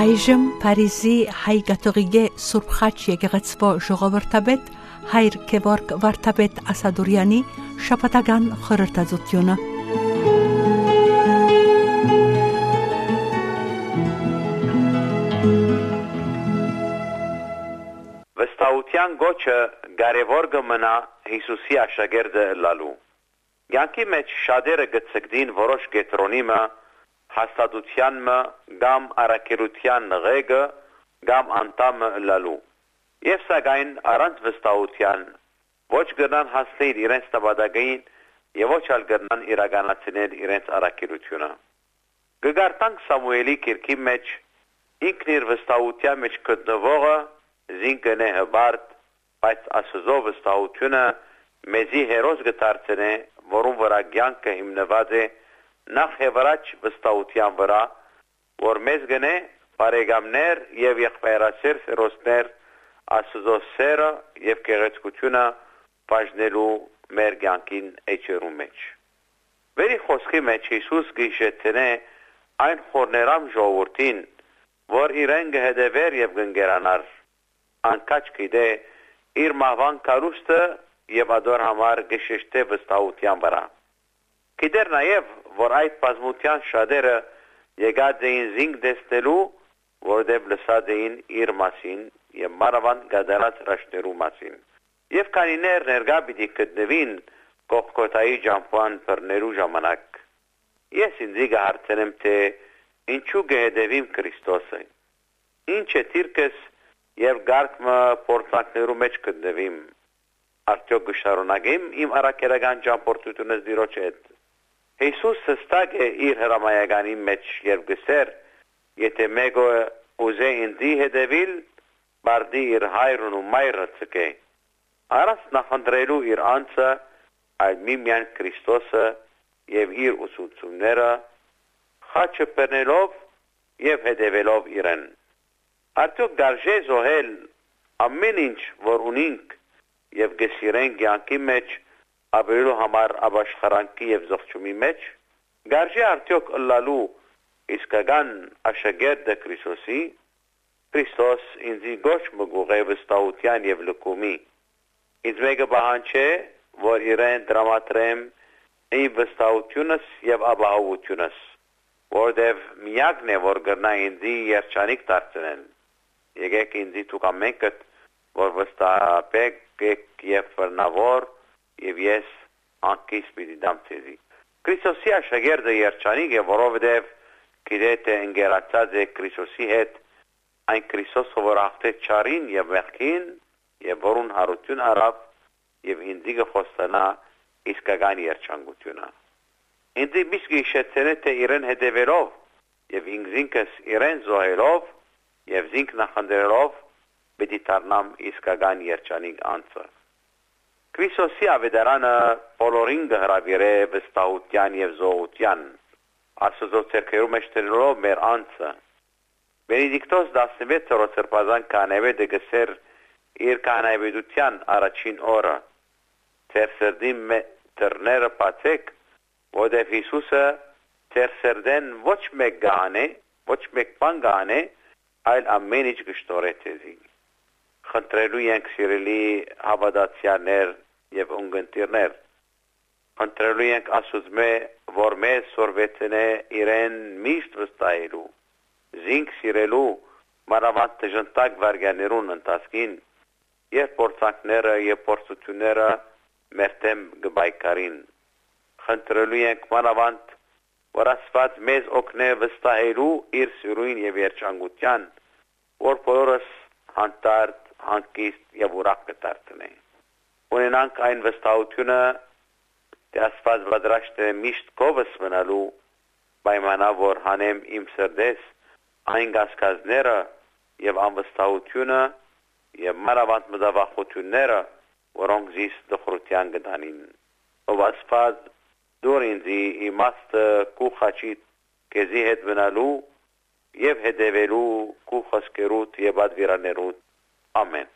այժմ Փարիզի հայ կաթողիկե Սուրբ Խաչ եկեղեցվո ժողովրդաբեդ Հայր Գևորգ Վարդապետ Ասադուրյանի շաբաթական խորհրդածությունը։ Վստահության գոչը կարևոր կմնա Հիսուսի աշակերտը լալու։ Յանքի մեջ շատերը գծկդին որոշ կետրոնիմը հաստատության կամ առաքելության նղեկը կամ անդամը լալու։ Եվ սակայն առանց վստահության ոչ կրնան հասնել իրենց նպատակին եւ ոչ ալ կրնան իրականացնել իրենց առաքելությունը։ Գգարտանք Սամուելի գիրքի մեջ ինքն իր վստահության մեջ գտնվողը զինքն է հբարտ, բայց Աստծո վստահությունը մեզի հերոս կդարձնե, որում վրա կյանքը հիմնված է նախ եւ առաջ վստահության վրա, որ մեզ գնե բարեկամներ եւ եղբայրասեր հերոսներ Աստծո սերը եւ գեղեցկությունը բաժնելու մեր կյանքին էջերու մեջ։ Վերի խոսքի մեջ Հիսուս գիշեցնե այն խորներամ ժողովրդին, որ իրեն կհետևեր եւ կընկերանար, անկաչ գիտե իր մահվան կարուստը եւ ադոր համար գշեշտե վստահության վրա։ Գիտեր նաեւ, որ այդ բազմության շատերը եկած էին զինք տեսնելու, որտեղ լսած էին իր մասին եւ մանավանդ գադարած հրաշներու մասին։ Եվ կանիներ ներկա պիտի գտնվին Գողգոթայի ճամփան բռնելու ժամանակ։ Ես ինձ կհարցնեմ, թե ինչու կհետևիմ Քրիստոսը։ Ինչ է թիրքս եւ գարկմը փորձանքներու մեջ գտնվիմ։ Արդյոք կշարունակեմ իմ առաքելական ճամփորդությունս Տիրոջ հետ։ Հիսուս հստակ է իր հրամայականի մեջ եւ գսեր, եթե մեկը ուզե ինձի հետևիլ, բարդի իր հայրն ու մայրը ցկե։ Առանց նախընտրելու իր անձը, այլ միմյան Քրիստոսը եւ իր ուսուցումները, խաչը բռնելով եւ հետևելով իրեն։ Արդյոք դարժե զոհել ամեն ինչ, որ ունենք եւ գսիրենք կյանքի մեջ ապրելու համար ապաշխարանքի եւ զղջումի մեջ, գարժե արդյոք ըլլալու իսկական աշակերտը Քրիստոսի, Քրիստոս ինձի գոչ մգուղե վստահության եւ լկումի։ Ինձ մեկը պահանջե, որ իրեն դրամատրեմ իմ վստահությունս եւ ապահովությունս, որտեւ միակն է, որ գրնա ինձի երջանիկ դարձնել։ Եկեք ինձի դուք ամենքդ, որ վստահաբեք եւ վրնավոր եւ ես անկիս պիտի դամ ցեզի։ Քրիստոսի աշակերտը երջանիկ է, որովհետեւ գիտե թե ընկերացած է Քրիստոսի հետ, այն Քրիստոսը, որ աղթեց չարին եւ մեղքին եւ որուն հարություն արավ եւ ինձի կխոստանա իսկական երջանկությունը։ Ինձի միշտ գիշեցնե թե իրեն հետևելով եւ ինքս իրեն զոհելով եւ զինք նախընտրելով պիտի դառնամ իսկական երջանիկ անձը։ Քրիստոսի ավետարանը բոլորին կհրավիրե վստահության եւ զոհության, Աստծո ցերկերու մեջ տնելով մեր անձը։ Բենեդիկտոս 16-րդ սրբազան կանևեդը գսեր իր կանևեդության առաջին օրը։ Ձեր սրդի դռները բացեք, որտեղ Հիսուսը ձեր սրդեն ոչ մեկ գանե, ոչ մեկ բան գանե, այլ ամեն ինչ կշտորե ցեզի։ Խնդրելու ենք սիրելի հավատացյալներ եւ ունգընտիրներ, խնդրելու ենք Աստծո, որ մեզ սորվեցնե իրեն միշտ վստահելու, զինք սիրելու մանավանդ դժնտակ վարյաներուն ընթացքին, եւ փորձանքները եւ փորձությունները մեր դեմ կբայկարին։ Խնդրելու ենք մանավանդ, որ Աստված մեզ օգնե վստահելու իր սիրուն եւ երջանկության, որ բոլորս հանդարտ, հանգիստ եւ ուրախ կդարձնեն։ Ունենանք այն վստահությունը, թե Աստված պատրաստ է միշտ կողս մնալու, պայմանա որ հանեմ իմ սրտես այն գասկազները եւ անվստահությունը եւ մանավանդ մտավախությունները, որոնք զիս դխրության կդանին։ Ով Աստված դուր ինձի իմաստը կու խաչիտ կեզի հետ մնալու եւ հետևելու կու խոսքերուտ եւ ադվիրաներուտ։ Ամեն։